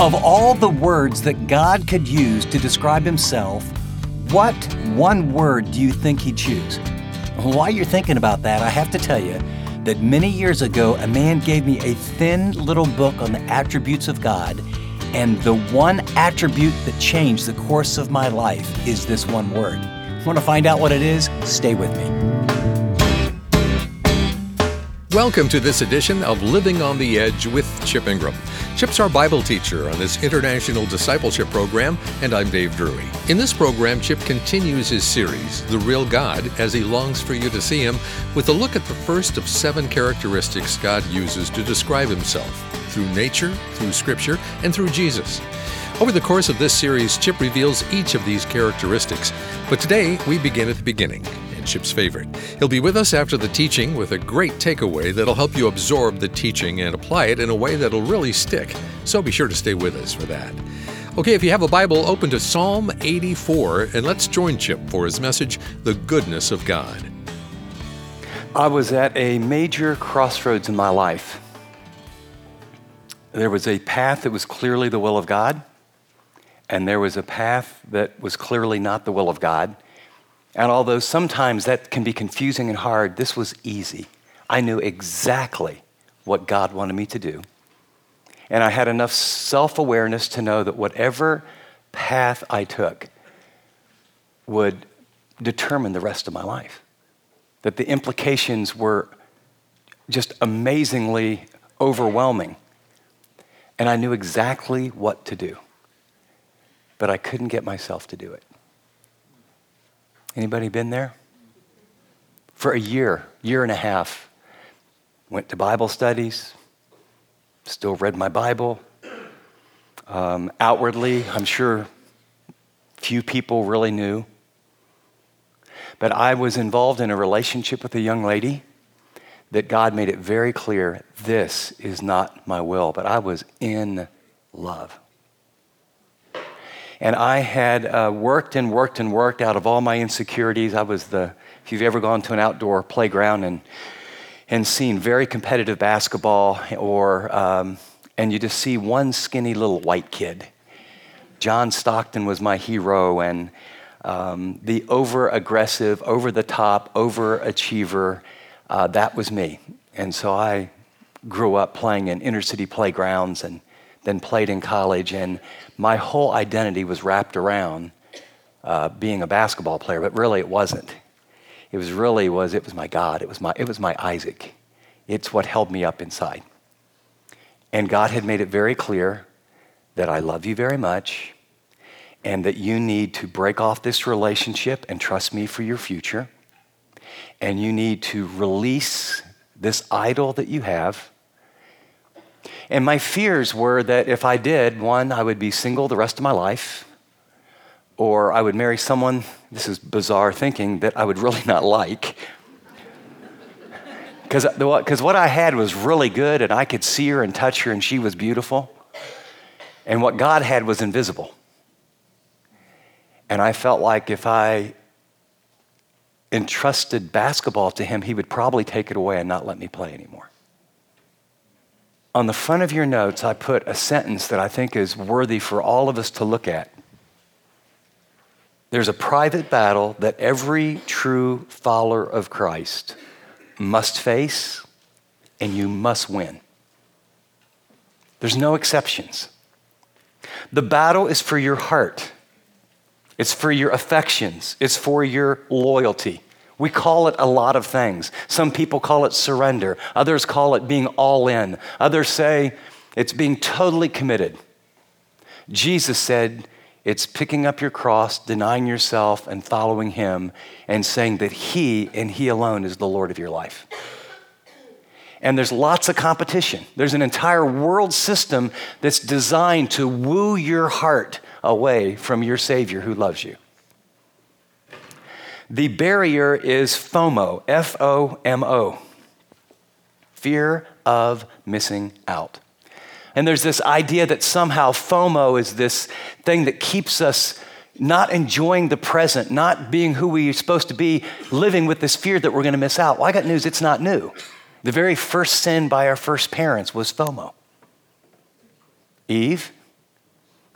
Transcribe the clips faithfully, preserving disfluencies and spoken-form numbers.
Of all the words that God could use to describe himself, what one word do you think he'd choose? While you're thinking about that, I have to tell you that many years ago, a man gave me a thin little book on the attributes of God, and the one attribute that changed the course of my life is this one word. Want to find out what it is? Stay with me. Welcome to this edition of Living on the Edge with Chip Ingram. Chip's our Bible teacher on this international discipleship program, and I'm Dave Drury. In this program, Chip continues his series, The Real God, as he longs for you to see him, with a look at the first of seven characteristics God uses to describe himself, through nature, through Scripture, and through Jesus. Over the course of this series, Chip reveals each of these characteristics, but today we begin at the beginning. Chip's favorite. He'll be with us after the teaching with a great takeaway that'll help you absorb the teaching and apply it in a way that'll really stick. So be sure to stay with us for that. Okay, if you have a Bible, open to Psalm eighty-four, and let's join Chip for his message, The Goodness of God. I was at a major crossroads in my life. There was a path that was clearly the will of God, and there was a path that was clearly not the will of God. And although sometimes that can be confusing and hard, this was easy. I knew exactly what God wanted me to do. And I had enough self-awareness to know that whatever path I took would determine the rest of my life. That the implications were just amazingly overwhelming. And I knew exactly what to do. But I couldn't get myself to do it. Anybody been there? For a year, year and a half, went to Bible studies, still read my Bible. Um, outwardly, I'm sure few people really knew. But I was involved in a relationship with a young lady that God made it very clear, this is not my will, but I was in love. And I had uh, worked and worked and worked out of all my insecurities. I was the, if you've ever gone to an outdoor playground and and seen very competitive basketball, or um, and you just see one skinny little white kid. John Stockton was my hero, and um, the over-aggressive, over-the-top, overachiever, uh, that was me. And so I grew up playing in inner-city playgrounds and then played in college, and my whole identity was wrapped around uh, being a basketball player, but really it wasn't. It was really was it was my God. It was my it was my Isaac. It's what held me up inside. And God had made it very clear that I love you very much, and that you need to break off this relationship and trust me for your future. And you need to release this idol that you have. And my fears were that if I did, one, I would be single the rest of my life, or I would marry someone, this is bizarre thinking, that I would really not like. Because what I had was really good, and I could see her and touch her, and she was beautiful. And what God had was invisible. And I felt like if I entrusted basketball to him, he would probably take it away and not let me play anymore. On the front of your notes, I put a sentence that I think is worthy for all of us to look at. There's a private battle that every true follower of Christ must face, and you must win. There's no exceptions. The battle is for your heart. It's for your affections. It's for your loyalty. We call it a lot of things. Some people call it surrender. Others call it being all in. Others say it's being totally committed. Jesus said it's picking up your cross, denying yourself, and following him, and saying that he and he alone is the Lord of your life. And there's lots of competition. There's an entire world system that's designed to woo your heart away from your Savior who loves you. The barrier is FOMO, F O M O, fear of missing out. And there's this idea that somehow FOMO is this thing that keeps us not enjoying the present, not being who we're supposed to be, living with this fear that we're going to miss out. Well, I got news, it's not new. The very first sin by our first parents was FOMO. Eve,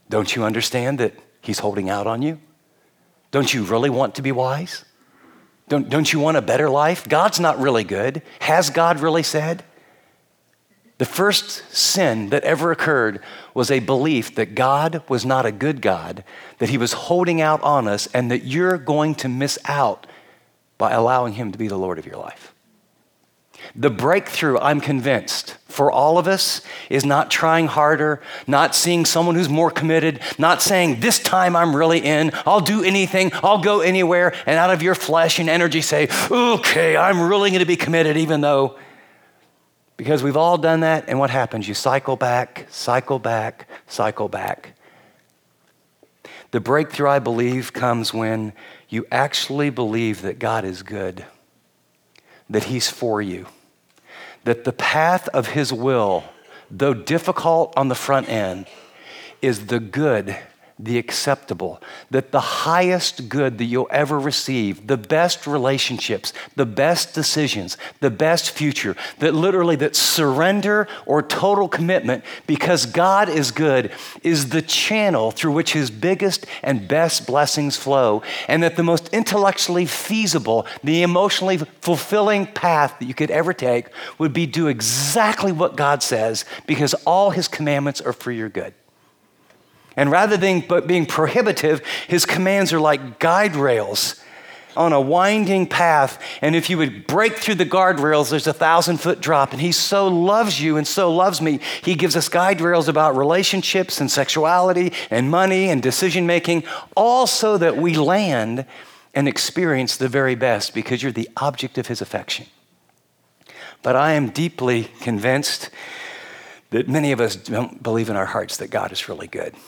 Don't you understand that he's holding out on you? Don't you really want to be wise? Don't, don't you want a better life? God's not really good. Has God really said? The first sin that ever occurred was a belief that God was not a good God, that he was holding out on us, and that you're going to miss out by allowing him to be the Lord of your life. The breakthrough, I'm convinced, for all of us is not trying harder, not seeing someone who's more committed, not saying, this time I'm really in, I'll do anything, I'll go anywhere, and out of your flesh and energy say, okay, I'm really going to be committed, even though, because we've all done that, and what happens? You cycle back, cycle back, cycle back. The breakthrough, I believe, comes when you actually believe that God is good, that he's for you, that the path of his will, though difficult on the front end, is the good, the acceptable, that the highest good that you'll ever receive, the best relationships, the best decisions, the best future, that literally that surrender or total commitment because God is good is the channel through which his biggest and best blessings flow, and that the most intellectually feasible, the emotionally fulfilling path that you could ever take would be do exactly what God says because all his commandments are for your good. And rather than but being prohibitive, his commands are like guide rails on a winding path. And if you would break through the guardrails, there's a thousand foot drop. And he so loves you and so loves me, he gives us guide rails about relationships and sexuality and money and decision making, all so that we land and experience the very best because you're the object of his affection. But I am deeply convinced that many of us don't believe in our hearts that God is really good.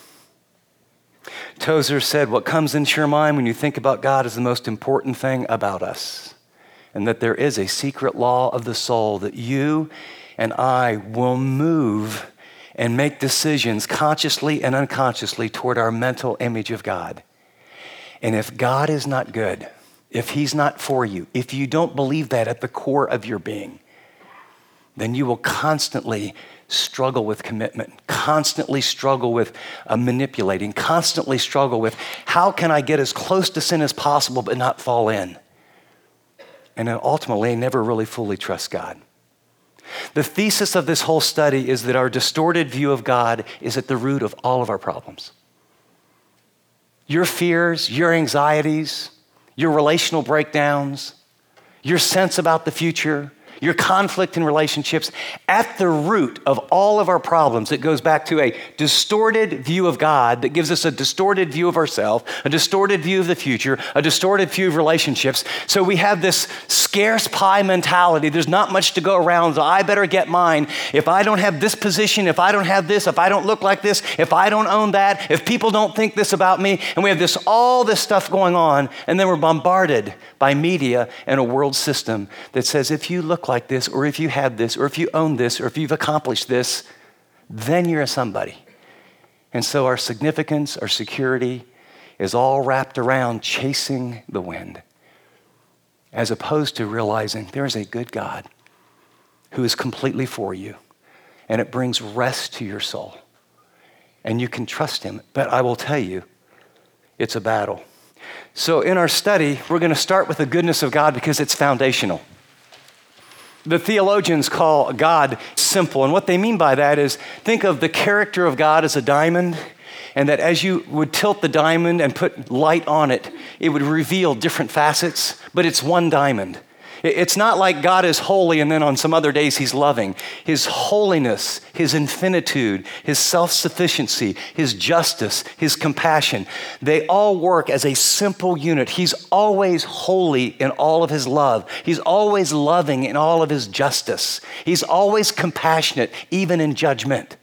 Tozer said, what comes into your mind when you think about God is the most important thing about us, and that there is a secret law of the soul that you and I will move and make decisions consciously and unconsciously toward our mental image of God. And if God is not good, if he's not for you, if you don't believe that at the core of your being, then you will constantly struggle with commitment, constantly struggle with uh, manipulating, constantly struggle with how can I get as close to sin as possible but not fall in? And then ultimately never really fully trust God. The thesis of this whole study is that our distorted view of God is at the root of all of our problems. Your fears, your anxieties, your relational breakdowns, your sense about the future, your conflict in relationships, at the root of all of our problems, it goes back to a distorted view of God that gives us a distorted view of ourselves, a distorted view of the future, a distorted view of relationships. So we have this scarce pie mentality. There's not much to go around, so I better get mine. If I don't have this position, if I don't have this, if I don't look like this, if I don't own that, if people don't think this about me, and we have this all this stuff going on, and then we're bombarded by media and a world system that says if you look like this, or if you have this, or if you own this, or if you've accomplished this, then you're a somebody. And so our significance, our security is all wrapped around chasing the wind, as opposed to realizing there is a good God who is completely for you, and it brings rest to your soul. And you can trust him. But I will tell you, it's a battle. So in our study, we're going to start with the goodness of God because it's foundational. The theologians call God simple, and what they mean by that is think of the character of God as a diamond, and that as you would tilt the diamond and put light on it, it would reveal different facets, but it's one diamond. It's not like God is holy and then on some other days he's loving. His holiness, his infinitude, his self-sufficiency, his justice, his compassion, they all work as a simple unit. He's always holy in all of his love. He's always loving in all of his justice. He's always compassionate, even in judgment.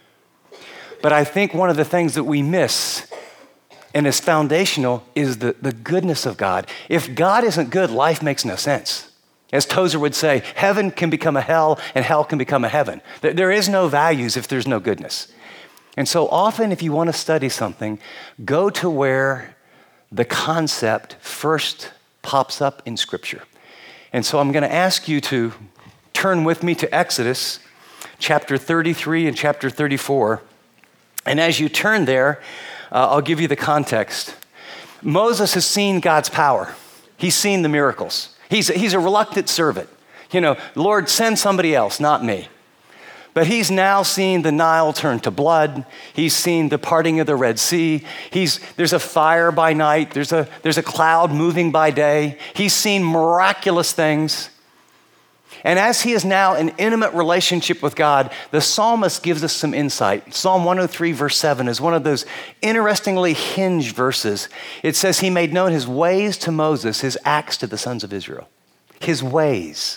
But I think one of the things that we miss and is foundational is the, the goodness of God. If God isn't good, life makes no sense. As Tozer would say, heaven can become a hell and hell can become a heaven. There is no values if there's no goodness. And so often if you want to study something, go to where the concept first pops up in Scripture. And so I'm going to ask you to turn with me to Exodus chapter thirty-three and chapter thirty-four. And as you turn there, uh, I'll give you the context. Moses has seen God's power. He's seen the miracles. He's, he's a reluctant servant. You know, Lord, send somebody else, not me. But he's now seen the Nile turn to blood. He's seen the parting of the Red Sea. He's, there's a fire by night. There's a, there's a cloud moving by day. He's seen miraculous things. And as he is now in intimate relationship with God, the psalmist gives us some insight. Psalm one oh three, verse seven is one of those interestingly hinged verses. It says, he made known his ways to Moses, his acts to the sons of Israel. His ways.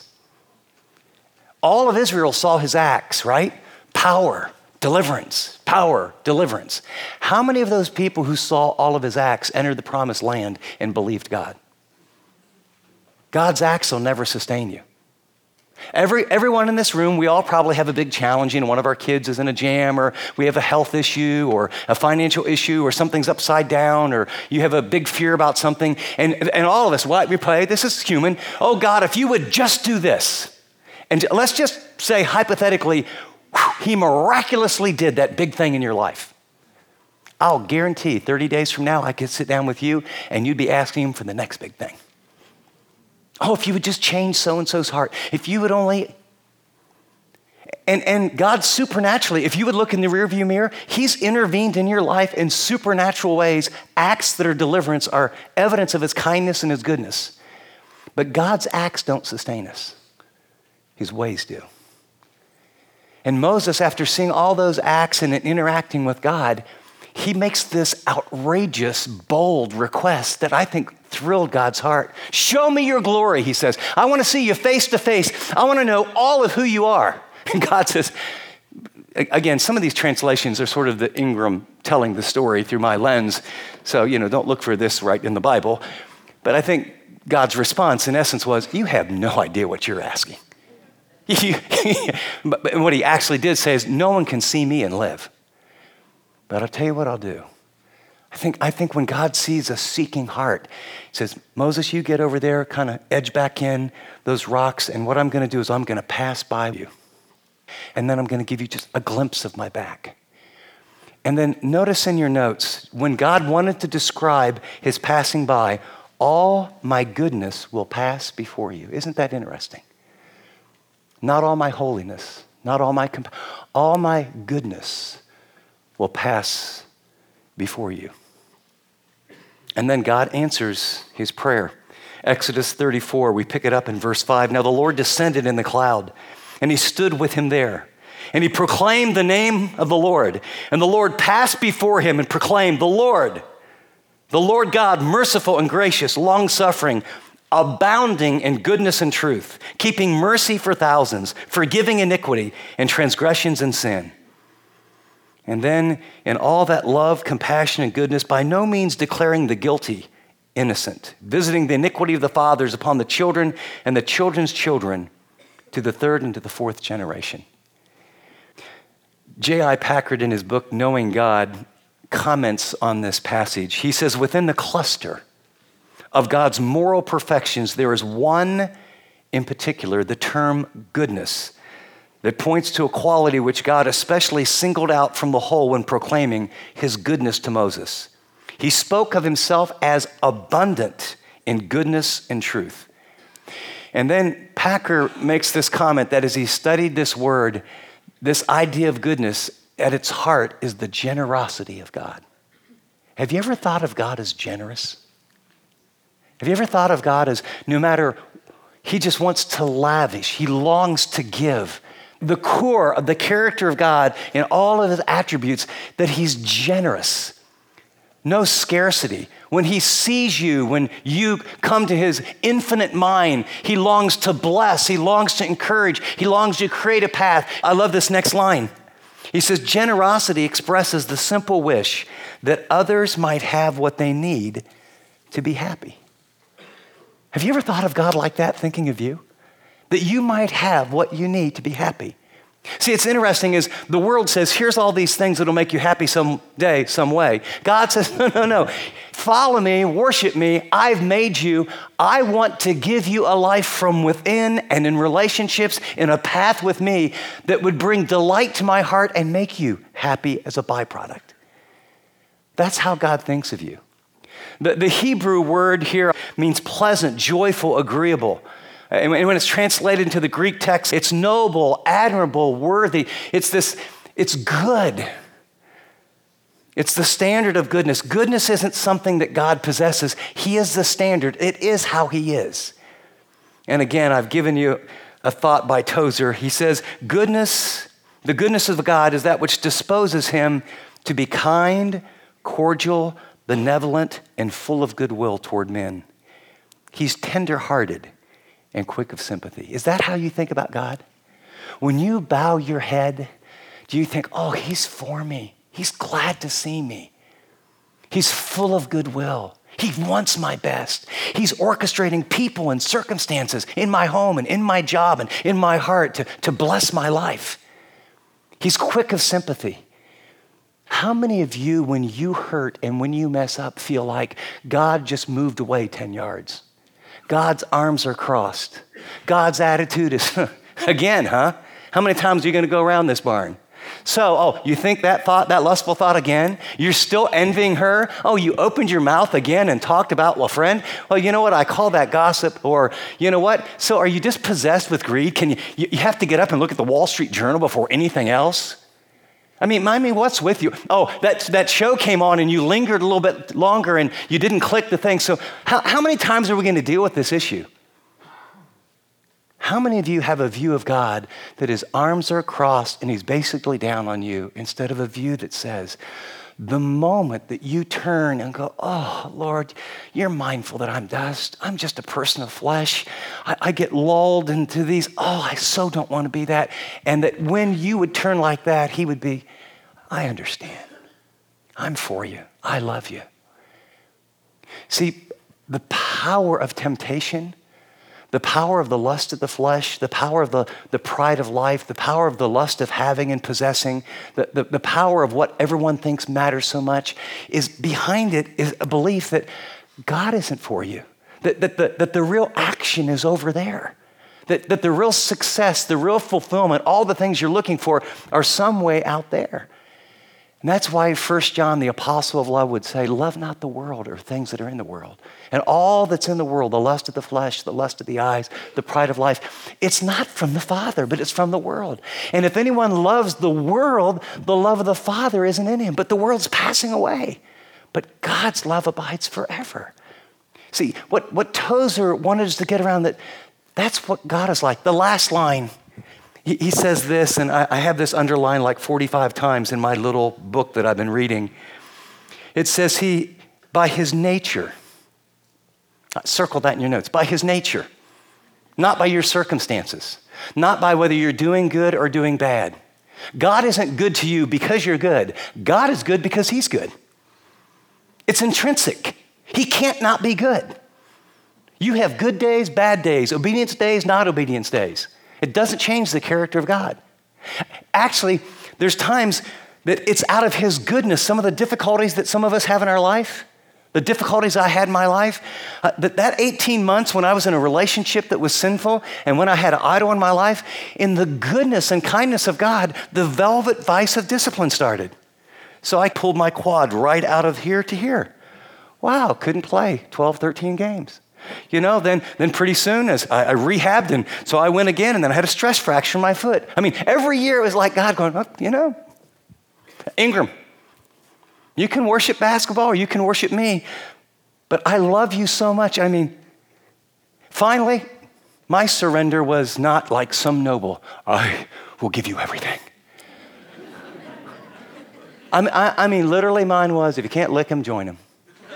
All of Israel saw his acts, right? Power, deliverance, power, deliverance. How many of those people who saw all of his acts entered the promised land and believed God? God's acts will never sustain you. Every, everyone in this room, we all probably have a big challenge. You know, one of our kids is in a jam, or we have a health issue, or a financial issue, or something's upside down, or you have a big fear about something. And, and all of us, what we pray, this is human. Oh God, if you would just do this. And let's just say hypothetically, whew, he miraculously did that big thing in your life. I'll guarantee thirty days from now, I could sit down with you and you'd be asking him for the next big thing. Oh, if you would just change so-and-so's heart. If you would only, and, and God supernaturally, if you would look in the rearview mirror, he's intervened in your life in supernatural ways. Acts that are deliverance are evidence of his kindness and his goodness. But God's acts don't sustain us. His ways do. And Moses, after seeing all those acts and interacting with God, he makes this outrageous, bold request that I think thrilled God's heart. Show me your glory, he says. I want to see you face to face. I want to know all of who you are. And God says, again, some of these translations are sort of the Ingram telling the story through my lens. So, you know, don't look for this right in the Bible. But I think God's response, in essence, was, you have no idea what you're asking. But what he actually did say is, no one can see me and live. But I'll tell you what I'll do. I think, I think when God sees a seeking heart, he says, Moses, you get over there, kind of edge back in those rocks, and what I'm going to do is I'm going to pass by you. And then I'm going to give you just a glimpse of my back. And then notice in your notes, when God wanted to describe his passing by, all my goodness will pass before you. Isn't that interesting? Not all my holiness, not all my, comp- all my goodness will pass before you. And then God answers his prayer. Exodus thirty-four, we pick it up in verse five. Now the Lord descended in the cloud, and he stood with him there. And he proclaimed the name of the Lord. And the Lord passed before him and proclaimed, the Lord, the Lord God, merciful and gracious, long-suffering, abounding in goodness and truth, keeping mercy for thousands, forgiving iniquity and transgressions and sin. And then in all that love, compassion, and goodness, by no means declaring the guilty innocent, visiting the iniquity of the fathers upon the children and the children's children to the third and to the fourth generation. J I Packer in his book, Knowing God, comments on this passage. He says, within the cluster of God's moral perfections, there is one in particular, the term goodness, that points to a quality which God especially singled out from the whole when proclaiming his goodness to Moses. He spoke of himself as abundant in goodness and truth. And then Packer makes this comment that as he studied this word, this idea of goodness at its heart is the generosity of God. Have you ever thought of God as generous? Have you ever thought of God as no matter, he just wants to lavish, he longs to give. The core of the character of God in all of his attributes, that he's generous. No scarcity. When he sees you, when you come to his infinite mind, he longs to bless, he longs to encourage, he longs to create a path. I love this next line. He says, generosity expresses the simple wish that others might have what they need to be happy. Have you ever thought of God like that, thinking of you? That you might have what you need to be happy. See, it's interesting is the world says, here's all these things that'll make you happy someday, some way. God says, no, no, no. Follow me, worship me. I've made you. I want to give you a life from within and in relationships in a path with me that would bring delight to my heart and make you happy as a byproduct. That's how God thinks of you. The, the Hebrew word here means pleasant, joyful, agreeable. And when it's translated into the Greek text, it's noble, admirable, worthy. It's this, it's good. It's the standard of goodness. Goodness isn't something that God possesses. He is the standard. It is how he is. And again, I've given you a thought by Tozer. He says, goodness, the goodness of God is that which disposes him to be kind, cordial, benevolent, and full of goodwill toward men. He's tender-hearted and quick of sympathy. Is that how you think about God? When you bow your head, do you think, oh, he's for me. He's glad to see me. He's full of goodwill. He wants my best. He's orchestrating people and circumstances in my home and in my job and in my heart to, to bless my life. He's quick of sympathy. How many of you, when you hurt and when you mess up, feel like God just moved away ten yards? God's arms are crossed. God's attitude is, again, huh? How many times are you going to go around this barn? So, oh, you think that thought, that lustful thought again? You're still envying her? Oh, you opened your mouth again and talked about, well, friend, well, you know what? I call that gossip. Or, you know what? So are you just possessed with greed? Can you, you, you have to get up and look at the Wall Street Journal before anything else? I mean, mind me, what's with you? Oh, that, that show came on and you lingered a little bit longer and you didn't click the thing. So how, how many times are we going to deal with this issue? How many of you have a view of God that his arms are crossed and he's basically down on you instead of a view that says, the moment that you turn and go, oh, Lord, you're mindful that I'm dust. I'm just a person of flesh. I, I get lulled into these, oh, I so don't want to be that. And that when you would turn like that, he would be, I understand. I'm for you. I love you. See, the power of temptation, the power of the lust of the flesh, the power of the, the pride of life, the power of the lust of having and possessing, the, the, the power of what everyone thinks matters so much, is behind it is a belief that God isn't for you, that, that, the, that the real action is over there, that, that the real success, the real fulfillment, all the things you're looking for are some way out there. And that's why First John, the apostle of love, would say, love not the world or things that are in the world. And all that's in the world, the lust of the flesh, the lust of the eyes, the pride of life, it's not from the Father, but it's from the world. And if anyone loves the world, the love of the Father isn't in him. But the world's passing away. But God's love abides forever. See, what, what Tozer wanted us to get around, that that's what God is like. The last line, He, he says this, and I, I have this underlined like forty-five times in my little book that I've been reading. It says he, by his nature, circle that in your notes, by his nature, not by your circumstances, not by whether you're doing good or doing bad. God isn't good to you because you're good. God is good because he's good. It's intrinsic. He can't not be good. You have good days, bad days, obedience days, not obedience days. It doesn't change the character of God. Actually, there's times that it's out of his goodness, some of the difficulties that some of us have in our life, the difficulties I had in my life, uh, that, that eighteen months when I was in a relationship that was sinful and when I had an idol in my life, in the goodness and kindness of God, the velvet vice of discipline started. So I pulled my quad right out of here to here. Wow, couldn't play twelve, thirteen games. You know, then then pretty soon as I, I rehabbed, and so I went again, and then I had a stress fracture in my foot. I mean, every year it was like God going, oh, you know, Ingram, you can worship basketball or you can worship me, but I love you so much. I mean, finally, my surrender was not like some noble, I will give you everything. I mean, I, I mean, literally mine was, if you can't lick him, join him.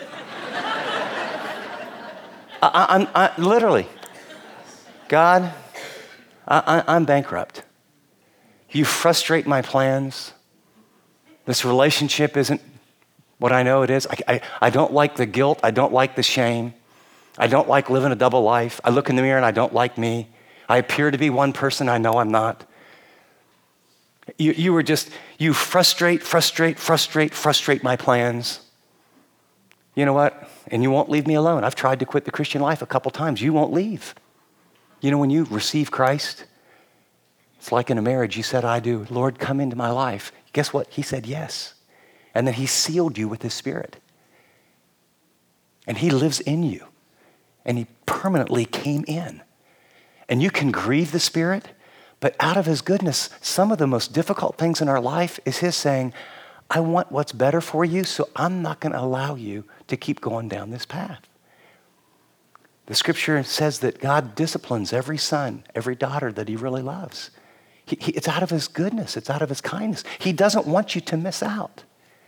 I, I'm I, literally, God, I, I, I'm bankrupt. You frustrate my plans. This relationship isn't what I know it is. I, I, I don't like the guilt. I don't like the shame. I don't like living a double life. I look in the mirror and I don't like me. I appear to be one person. I know I'm not. You, you were just, you frustrate, frustrate, frustrate, frustrate my plans. You know what? And you won't leave me alone. I've tried to quit the Christian life a couple times. You won't leave. You know, when you receive Christ, it's like in a marriage. You said, I do. Lord, come into my life. Guess what? He said yes. And then he sealed you with his Spirit. And he lives in you. And he permanently came in. And you can grieve the Spirit, but out of his goodness, some of the most difficult things in our life is his saying, I want what's better for you, so I'm not going to allow you to keep going down this path. The scripture says that God disciplines every son, every daughter that he really loves. He, he, it's out of his goodness. It's out of his kindness. He doesn't want you to miss out.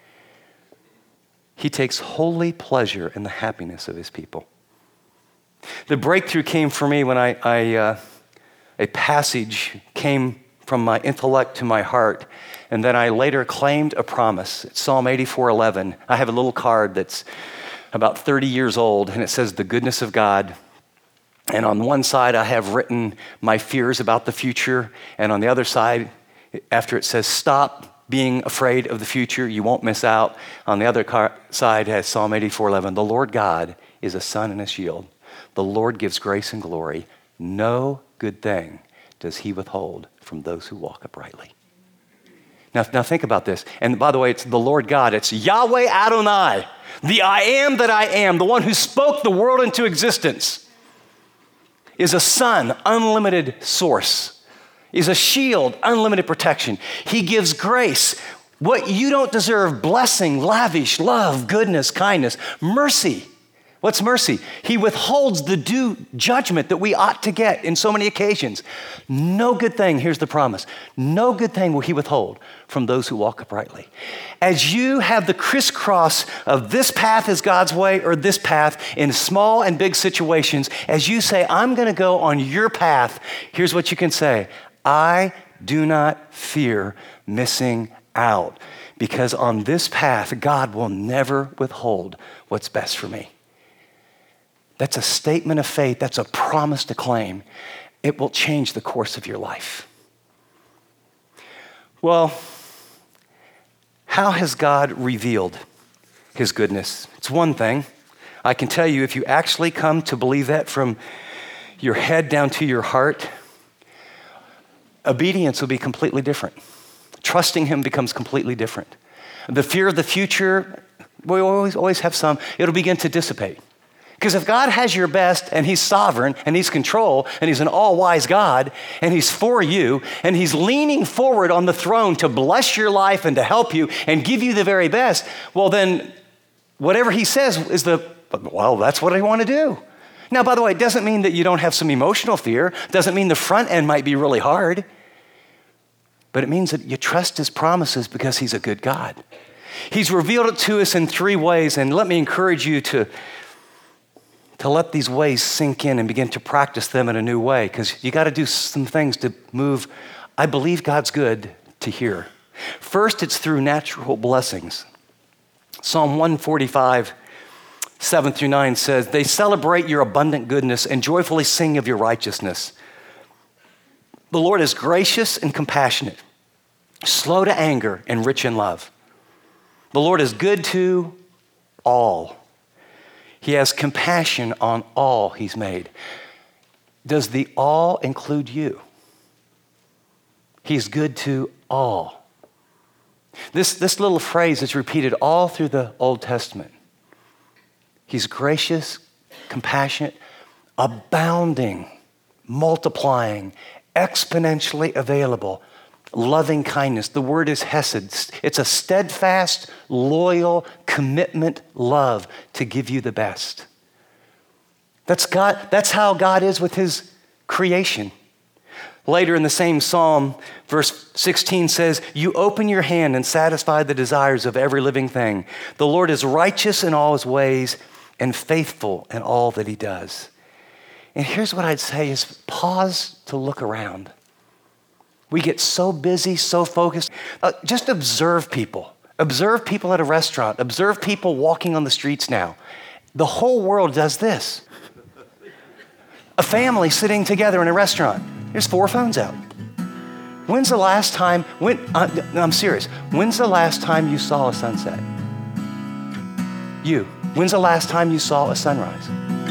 He takes holy pleasure in the happiness of his people. The breakthrough came for me when I, I uh, a passage came from my intellect to my heart, and then I later claimed a promise. It's Psalm eighty-four eleven. I have a little card that's about thirty years old, and it says, the goodness of God. And on one side, I have written my fears about the future, and on the other side, after it says, stop being afraid of the future, you won't miss out. On the other car- side has Psalm eighty-four eleven. The Lord God is a sun and a shield. The Lord gives grace and glory. No good thing does he withhold from those who walk uprightly. Now, now think about this. And by the way, it's the Lord God. It's Yahweh Adonai, the I am that I am, the one who spoke the world into existence, is a sun, unlimited source, is a shield, unlimited protection. He gives grace, what you don't deserve, blessing, lavish, love, goodness, kindness, mercy. What's mercy? He withholds the due judgment that we ought to get in so many occasions. No good thing, here's the promise, no good thing will he withhold from those who walk uprightly. As you have the crisscross of this path is God's way or this path in small and big situations, as you say, I'm going to go on your path, here's what you can say. I do not fear missing out, because on this path, God will never withhold what's best for me. That's a statement of faith. That's a promise to claim. It will change the course of your life. Well, how has God revealed his goodness? It's one thing. I can tell you, if you actually come to believe that from your head down to your heart, obedience will be completely different. Trusting him becomes completely different. The fear of the future, we always, always have some, it'll begin to dissipate. Because if God has your best and he's sovereign and he's control and he's an all-wise God and he's for you and he's leaning forward on the throne to bless your life and to help you and give you the very best, well then whatever he says is the, well, that's what I want to do. Now, by the way, it doesn't mean that you don't have some emotional fear. It doesn't mean the front end might be really hard. But it means that you trust his promises because he's a good God. He's revealed it to us in three ways, and let me encourage you to to let these ways sink in and begin to practice them in a new way, because you got to do some things to move, I believe God's good, to here. First, it's through natural blessings. Psalm one forty-five, seven through nine says, they celebrate your abundant goodness and joyfully sing of your righteousness. The Lord is gracious and compassionate, slow to anger and rich in love. The Lord is good to all. He has compassion on all he's made. Does the all include you? He's good to all. This, this little phrase is repeated all through the Old Testament. He's gracious, compassionate, abounding, multiplying, exponentially available, loving kindness. The word is hesed. It's a steadfast, loyal, commitment love to give you the best. That's God. That's how God is with his creation. Later in the same psalm, verse sixteen says, you open your hand and satisfy the desires of every living thing. The Lord is righteous in all his ways and faithful in all that he does. And here's what I'd say is pause to look around. We get so busy, so focused. Uh, just observe people. Observe people at a restaurant. Observe people walking on the streets now. The whole world does this. A family sitting together in a restaurant. There's four phones out. When's the last time, when, uh, no, I'm serious, when's the last time you saw a sunset? You. When's the last time you saw a sunrise?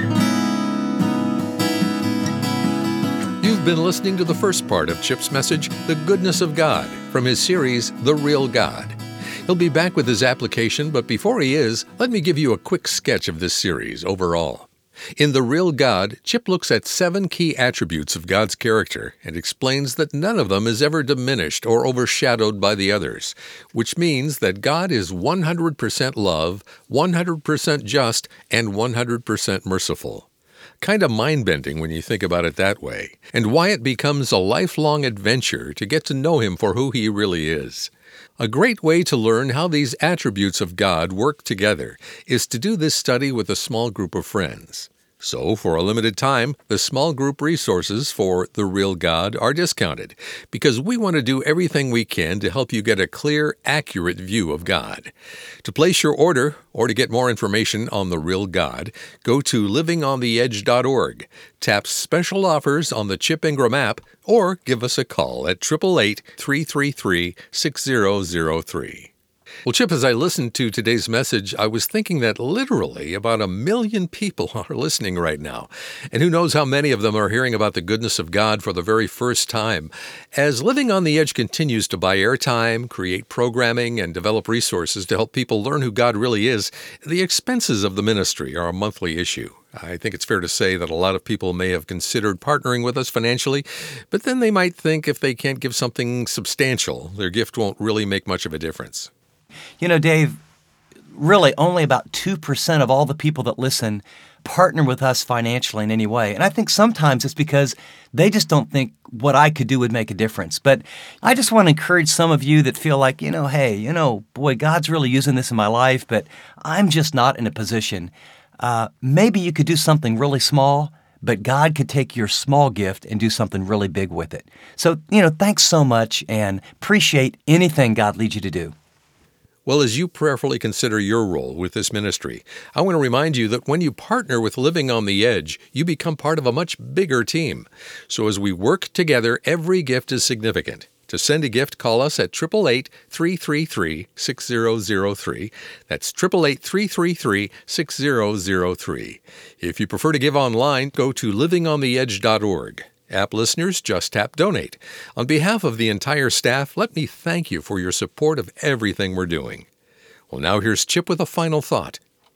You've been listening to the first part of Chip's message, The Goodness of God, from his series, The Real God. He'll be back with his application, but before he is, let me give you a quick sketch of this series overall. In The Real God, Chip looks at seven key attributes of God's character and explains that none of them is ever diminished or overshadowed by the others, which means that God is one hundred percent love, one hundred percent just, and one hundred percent merciful. Kind of mind-bending when you think about it that way, and why it becomes a lifelong adventure to get to know Him for who He really is. A great way to learn how these attributes of God work together is to do this study with a small group of friends. So, for a limited time, the small group resources for The Real God are discounted because we want to do everything we can to help you get a clear, accurate view of God. To place your order or to get more information on The Real God, go to living on the edge dot org, tap Special Offers on the Chip Ingram app, or give us a call at eight eight eight, three three three, six zero zero three. Well, Chip, as I listened to today's message, I was thinking that literally about a million people are listening right now. And who knows how many of them are hearing about the goodness of God for the very first time. As Living on the Edge continues to buy airtime, create programming, and develop resources to help people learn who God really is, the expenses of the ministry are a monthly issue. I think it's fair to say that a lot of people may have considered partnering with us financially, but then they might think if they can't give something substantial, their gift won't really make much of a difference. You know, Dave, really only about two percent of all the people that listen partner with us financially in any way. And I think sometimes it's because they just don't think what I could do would make a difference. But I just want to encourage some of you that feel like, you know, hey, you know, boy, God's really using this in my life, but I'm just not in a position. Uh, maybe you could do something really small, but God could take your small gift and do something really big with it. So, you know, thanks so much and appreciate anything God leads you to do. Well, as you prayerfully consider your role with this ministry, I want to remind you that when you partner with Living on the Edge, you become part of a much bigger team. So as we work together, every gift is significant. To send a gift, call us at eight eight eight, three three three, six zero zero three. That's eight eight eight, three three three, six zero zero three. If you prefer to give online, go to living on the edge dot org. App listeners, just tap Donate. On behalf of the entire staff, let me thank you for your support of everything we're doing. Well, now here's Chip with a final thought.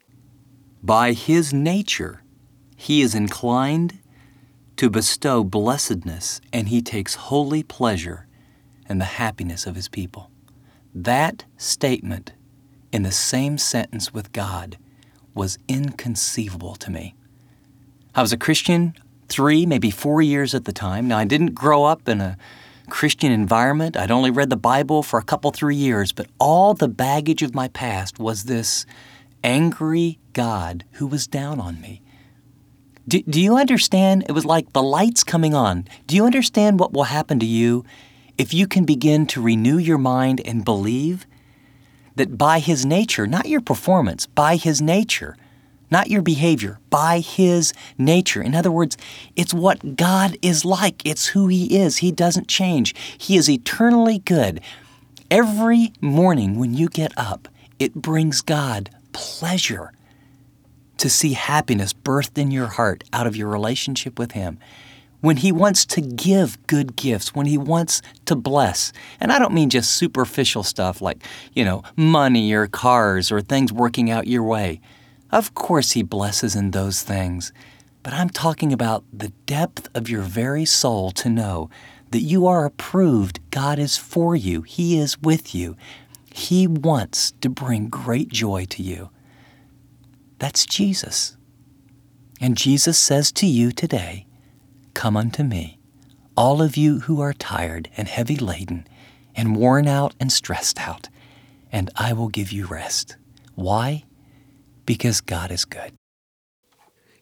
By His nature, He is inclined to bestow blessedness, and He takes holy pleasure in the happiness of His people. That statement in the same sentence with God was inconceivable to me. I was a Christian three, maybe four years at the time. Now, I didn't grow up in a Christian environment. I'd only read the Bible for a couple, three years, but all the baggage of my past was this angry God who was down on me. Do, do you understand? It was like the lights coming on. Do you understand what will happen to you if you can begin to renew your mind and believe that by His nature, not your performance, by His nature, not your behavior, by His nature. In other words, it's what God is like. It's who He is. He doesn't change. He is eternally good. Every morning when you get up, it brings God pleasure to see happiness birthed in your heart out of your relationship with Him. When He wants to give good gifts, when He wants to bless. And I don't mean just superficial stuff like, you know, money or cars or things working out your way. Of course He blesses in those things, but I'm talking about the depth of your very soul to know that you are approved. God is for you. He is with you. He wants to bring great joy to you. That's Jesus. And Jesus says to you today, "Come unto me, all of you who are tired and heavy laden and worn out and stressed out, and I will give you rest." Why? Because God is good.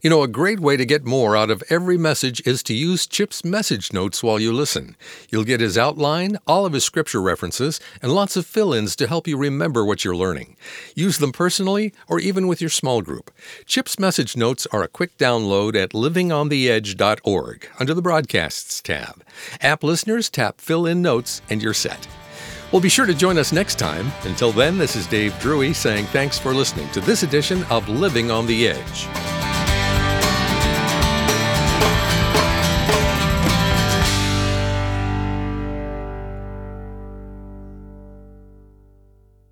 You know, a great way to get more out of every message is to use Chip's message notes while you listen. You'll get his outline, all of his scripture references, and lots of fill-ins to help you remember what you're learning. Use them personally or even with your small group. Chip's message notes are a quick download at living on the edge dot org under the Broadcasts tab. App listeners tap Fill-in Notes and you're set. Well, be sure to join us next time. Until then, this is Dave Drury saying thanks for listening to this edition of Living on the Edge.